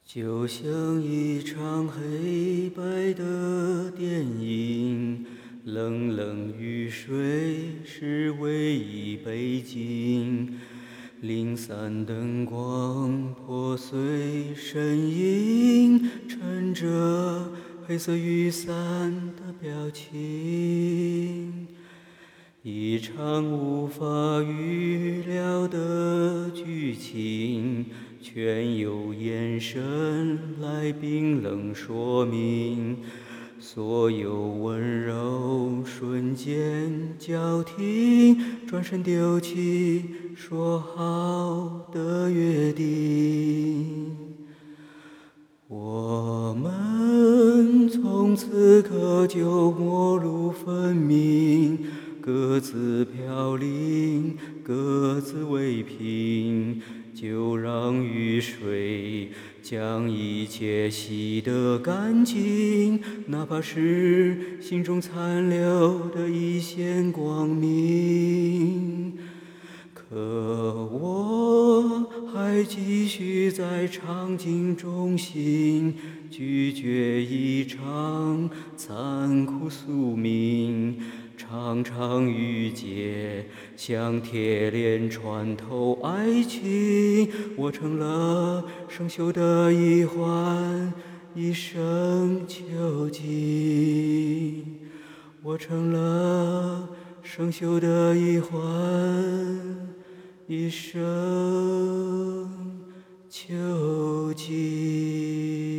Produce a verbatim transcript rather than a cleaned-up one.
就像一场黑白的电影，冷冷雨水是唯一背景，零散灯光破碎身影，衬着黑色雨伞的表情。一场无法预料的剧情，全由眼神来冰冷说明。所有温柔瞬间交替，转身丢弃说好的约定。我们从此刻就陌路分明，各自飘零，各自为凭，就让雨水将一切洗得干净，哪怕是心中残留的一线光明。可我还继续在场景中心，拒绝一场残酷宿命。长长雨结像铁链穿透爱情，我成了生锈的一环，一生囚禁。我成了生锈的一环，一生囚禁。